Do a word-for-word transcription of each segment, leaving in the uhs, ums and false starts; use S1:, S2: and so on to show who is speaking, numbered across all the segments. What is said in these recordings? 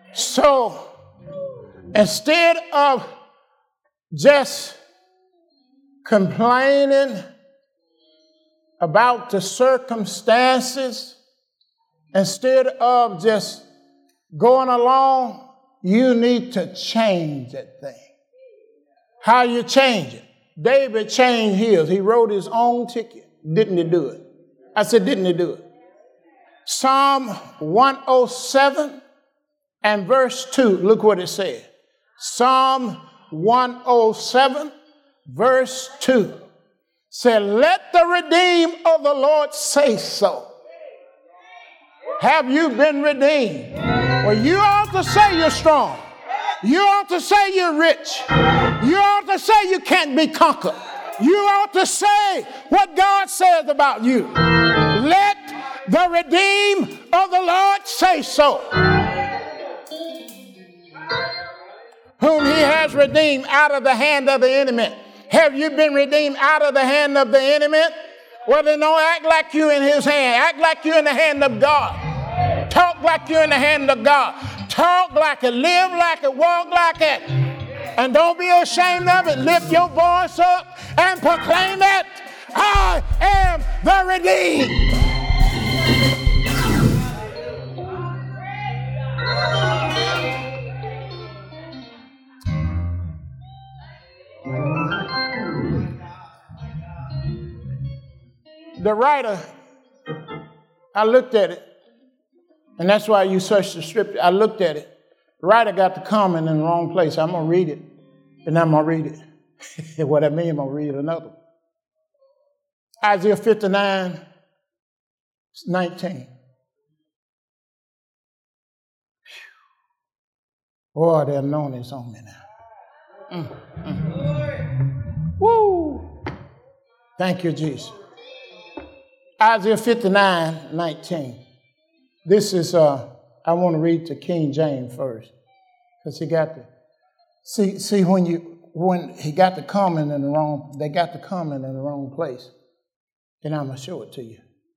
S1: So instead of just complaining about the circumstances, instead of just going along, you need to change that thing. How you change it? David changed his. He wrote his own ticket. Didn't he do it? I said, didn't he do it? Psalm one oh seven and verse two. Look what it says. Psalm one oh seven, verse two. Said, let the redeemed of the Lord say so. Have you been redeemed? Well, you ought to say you're strong. You ought to say you're rich. You ought to say you can't be conquered. You ought to say what God says about you. Let the redeemed of the Lord say so. Whom he has redeemed out of the hand of the enemy. Have you been redeemed out of the hand of the enemy? Well, then don't act like you in his hand. Act like you're in the hand of God. Talk like you're in the hand of God. Talk like it. Live like it. Walk like it. And don't be ashamed of it. Lift your voice up and proclaim it. I am the redeemed. The writer, I looked at it, and that's why you search the scripture. I looked at it. The writer got the comment in the wrong place. I'm going to read it, and I'm going to read it. What I mean, I'm going to read another one. Isaiah fifty-nine, nineteen. Boy, the anointing's on me now. Mm, mm. Woo! Thank you, Jesus. Isaiah fifty-nine, nineteen. This is, uh, I want to read to King James first, because he got the, see, see when you, when he got the comment in the wrong, they got the comment in the wrong place, then I'm going to show it to you.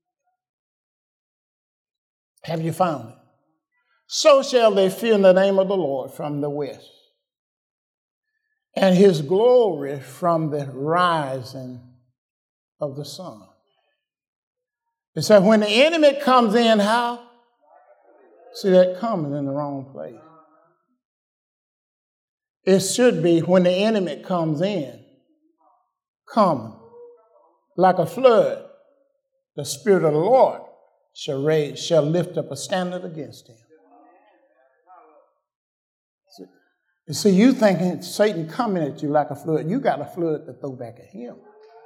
S1: Have you found it? So shall they fear the name of the Lord from the west, and his glory from the rising of the sun. It said, when the enemy comes in, how? See that coming in the wrong place. It should be when the enemy comes in, coming like a flood, the Spirit of the Lord shall raise, shall lift up a standard against him. You see, you thinking Satan coming at you like a flood. You got a flood to throw back at him.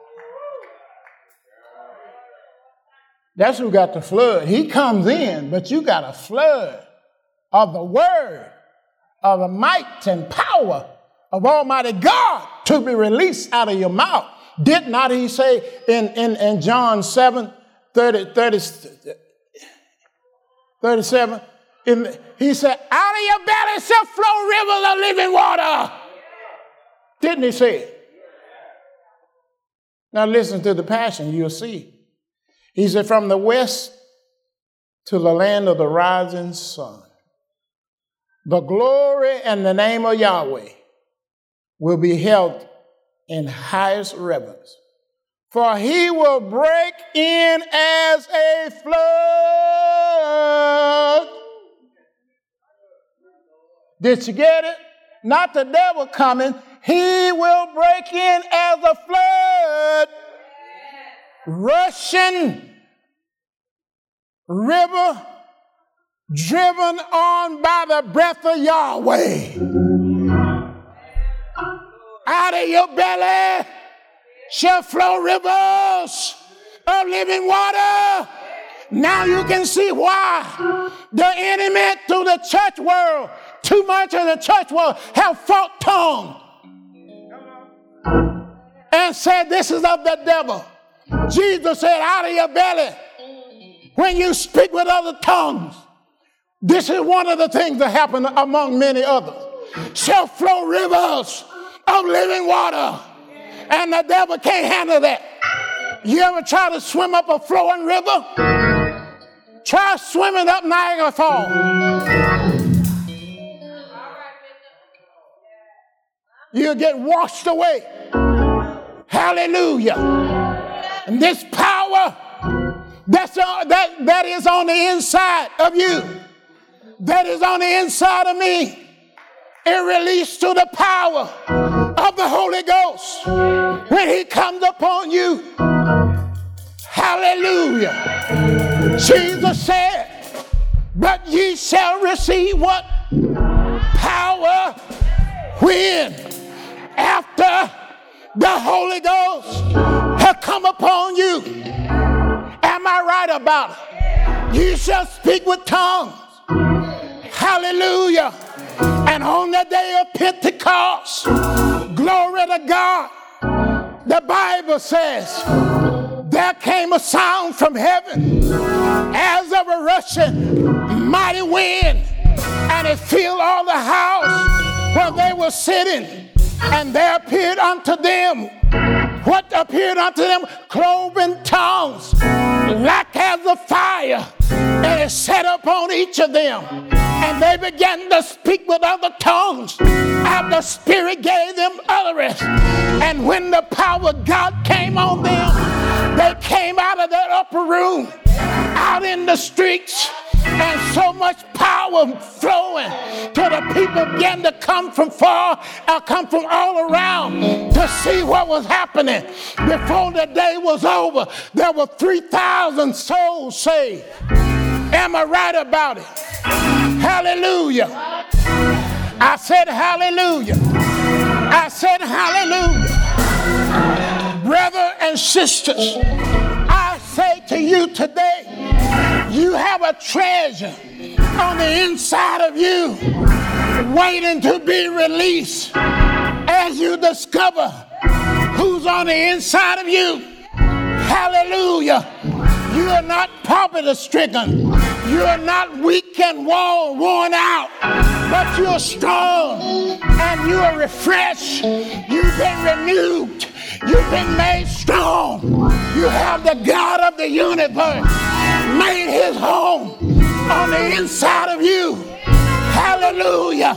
S1: That's who got the flood. He comes in, but you got a flood of the word, of the might and power of Almighty God to be released out of your mouth. Did not he say in, in, in John seven, thirty, thirty, thirty-seven, in, he said, out of your belly shall flow rivers of living water. Didn't he say it? Now listen to the Passion, you'll see. He said, from the west to the land of the rising sun, the glory and the name of Yahweh will be held in highest reverence. For he will break in as a flood. Did you get it? Not the devil coming. He will break in as a flood. Rushing river driven on by the breath of Yahweh. Out of your belly shall flow rivers of living water. Now you can see why the enemy through the church world, too much of the church world, have fought tongue and said this is of the devil. Jesus said, out of your belly, when you speak with other tongues, this is one of the things that happen among many others, shall flow rivers of living water. And the devil can't handle that. You ever try to swim up a flowing river? Try swimming up Niagara Falls. You'll get washed away. Hallelujah. And this power that's on, that, that is on the inside of you, that is on the inside of me, it released to the power of the Holy Ghost when he comes upon you. Hallelujah. Jesus said, but ye shall receive what? Power when? After the Holy Ghost has come upon you. Am I right about it? You shall speak with tongues. Hallelujah. And on the day of Pentecost, glory to God, the Bible says, there came a sound from heaven as of a rushing mighty wind, and it filled all the house where they were sitting. And there appeared unto them, what appeared unto them? Cloven tongues, like as a fire, and it set upon each of them. And they began to speak with other tongues, and the Spirit gave them utterance. And when the power of God came on them, they came out of that upper room, out in the streets, and so much power flowing till the people began to come from far, uh, come from all around to see what was happening. Before the day was over, there were three thousand souls saved. Am I right about it? Hallelujah. I said hallelujah. I said hallelujah. Brother and sisters, I say to you today, you have a treasure on the inside of you waiting to be released as you discover who's on the inside of you. Hallelujah. You are not poverty stricken. You are not weak and worn, worn out, but you are strong and you are refreshed. You've been renewed. You've been made strong. You have the God of the universe made his home on the inside of you. Hallelujah.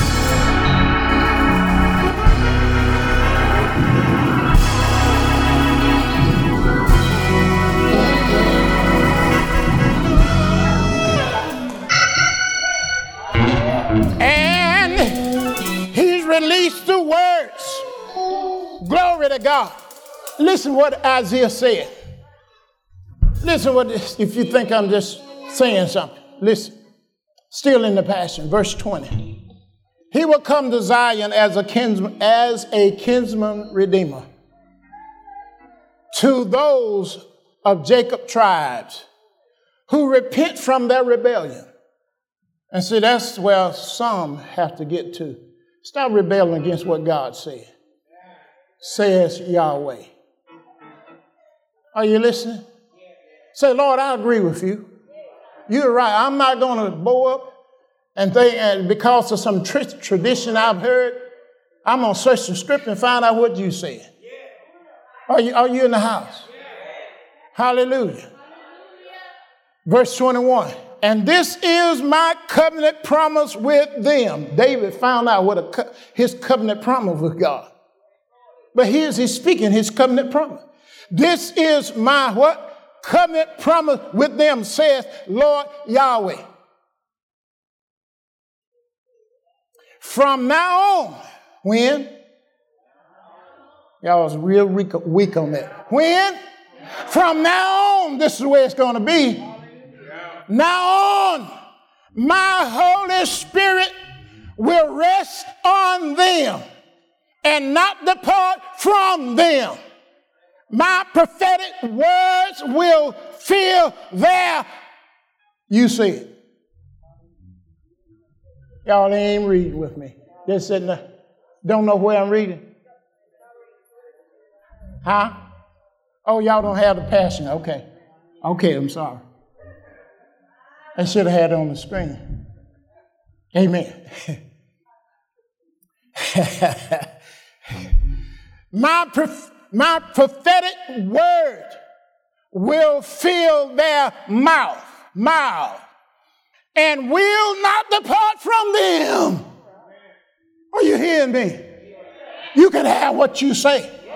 S1: And he's released the words. Glory to God. Listen what Isaiah said. Listen what, if you think I'm just saying something. Listen. Still in the Passion, verse twenty. He will come to Zion as a kinsman, as a kinsman redeemer to those of Jacob tribes who repent from their rebellion. And see, that's where some have to get to. Stop rebelling against what God said. Says Yahweh. Are you listening? Say, Lord, I agree with you. You're right. I'm not going to bow up and think, and because of some tr- tradition I've heard, I'm going to search the script and find out what you said. Are you, are you in the house? Hallelujah. Verse twenty-one. And this is my covenant promise with them. David found out what a co- his covenant promise with God. But here's he's speaking his covenant promise. This is my what? Covenant promise with them, says Lord Yahweh. From now on, when? Y'all was real weak, weak on that. When? From now on, this is the way it's going to be. Now on, my Holy Spirit will rest on them and not depart from them. My prophetic words will fill their, you see it. Y'all ain't reading with me. Just sitting there. Don't know where I'm reading. Huh? Oh, y'all don't have the Passion. Okay. Okay, I'm sorry. I should have had it on the screen. Amen. my, prof- my prophetic word will fill their mouth, mouth, and will not depart from them. Are you hearing me? You can have what you say.